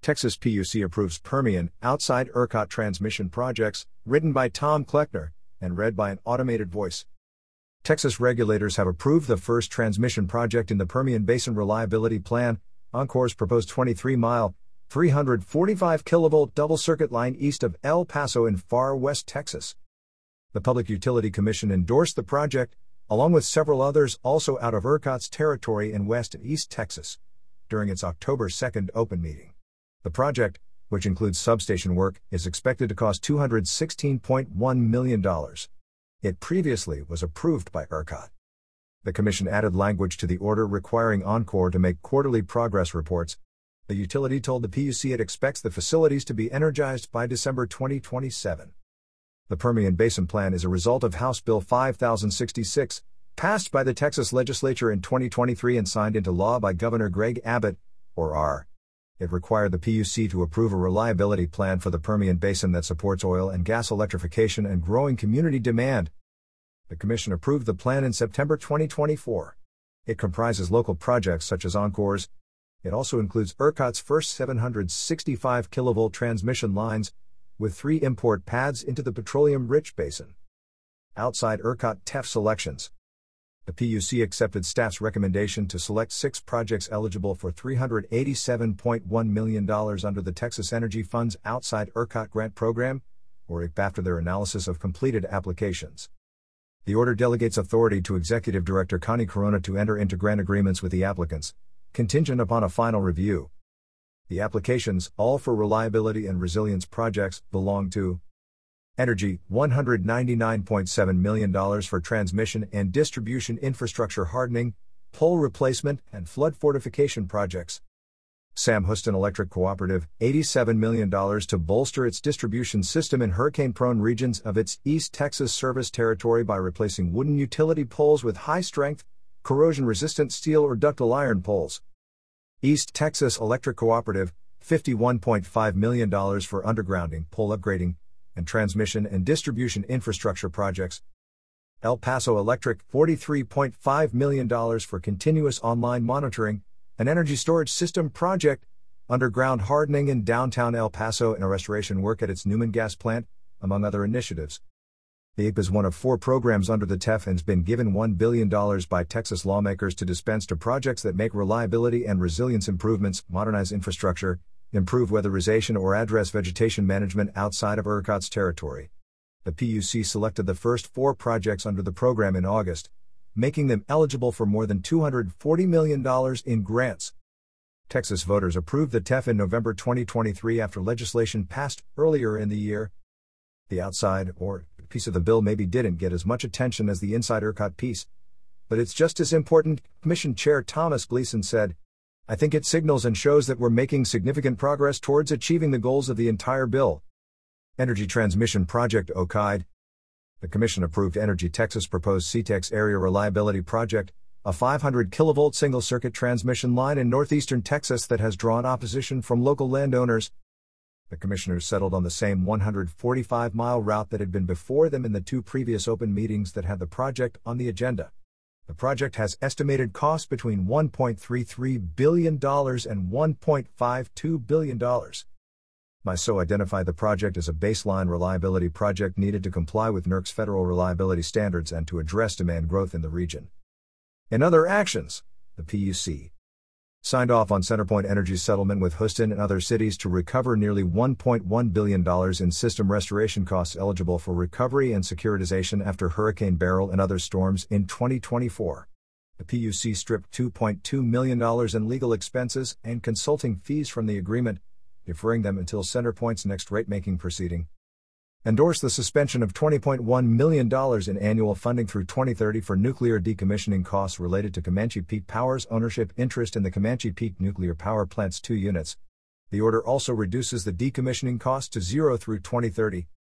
Texas PUC approves Permian outside ERCOT transmission projects, written by Tom Kleckner, and read by an automated voice. Texas regulators have approved the first transmission project in the Permian Basin Reliability Plan, Oncor's proposed 23-mile, 345-kilovolt double-circuit line east of El Paso in far west Texas. The Public Utility Commission endorsed the project, along with several others also out of ERCOT's territory in West and East Texas, during its October 2 open meeting. The project, which includes substation work, is expected to cost $216.1 million. It previously was approved by ERCOT. The Commission added language to the order requiring Oncor to make quarterly progress reports. The utility told the PUC it expects the facilities to be energized by December 2027. The Permian Basin Plan is a result of House Bill 5066, passed by the Texas legislature in 2023 and signed into law by Governor Greg Abbott, or R. It required the PUC to approve a reliability plan for the Permian Basin that supports oil and gas electrification and growing community demand. The Commission approved the plan in September 2024. It comprises local projects such as Oncor's. It also includes ERCOT's first 765 kilovolt transmission lines, with 3 import paths into the petroleum-rich basin. Outside ERCOT TEF selections. The PUC accepted staff's recommendation to select 6 projects eligible for $387.1 million under the Texas Energy Fund's Outside ERCOT Grant Program, or ICP, after their analysis of completed applications. The order delegates authority to Executive Director Connie Corona to enter into grant agreements with the applicants, contingent upon a final review. The applications, all for reliability and resilience projects, belong to Energy, $199.7 million for transmission and distribution infrastructure hardening, pole replacement, and flood fortification projects. Sam Houston Electric Cooperative, $87 million to bolster its distribution system in hurricane-prone regions of its East Texas service territory by replacing wooden utility poles with high-strength, corrosion-resistant steel or ductile iron poles. East Texas Electric Cooperative, $51.5 million for undergrounding, pole upgrading, and transmission and distribution infrastructure projects. El Paso Electric, $43.5 million for continuous online monitoring, an energy storage system project, underground hardening in downtown El Paso, and restoration work at its Newman gas plant, among other initiatives. The ICP is one of 4 programs under the TEF and has been given $1 billion by Texas lawmakers to dispense to projects that make reliability and resilience improvements, modernize infrastructure, improve weatherization, or address vegetation management outside of ERCOT's territory. The PUC selected the first 4 projects under the program in August, making them eligible for more than $240 million in grants. Texas voters approved the TEF in November 2023 after legislation passed earlier in the year. The outside, or piece of the bill, maybe didn't get as much attention as the inside ERCOT piece, but it's just as important, Commission Chair Thomas Gleason said. I think it signals and shows that we're making significant progress towards achieving the goals of the entire bill. Energy Transmission Project OCIDE. The Commission approved Energy Texas' proposed CTEX Area Reliability Project, a 500 kilovolt single-circuit transmission line in northeastern Texas that has drawn opposition from local landowners. The Commissioners settled on the same 145-mile route that had been before them in the 2 previous open meetings that had the project on the agenda. The project has estimated costs between $1.33 billion and $1.52 billion. MISO identified the project as a baseline reliability project needed to comply with NERC's federal reliability standards and to address demand growth in the region. In other actions, the PUC signed off on CenterPoint Energy's settlement with Houston and other cities to recover nearly $1.1 billion in system restoration costs eligible for recovery and securitization after Hurricane Beryl and other storms in 2024. The PUC stripped $2.2 million in legal expenses and consulting fees from the agreement, deferring them until CenterPoint's next rate-making proceeding. Endorsed the suspension of $20.1 million in annual funding through 2030 for nuclear decommissioning costs related to Comanche Peak Power's ownership interest in the Comanche Peak Nuclear Power Plant's 2 units. The order also reduces the decommissioning cost to 0 through 2030.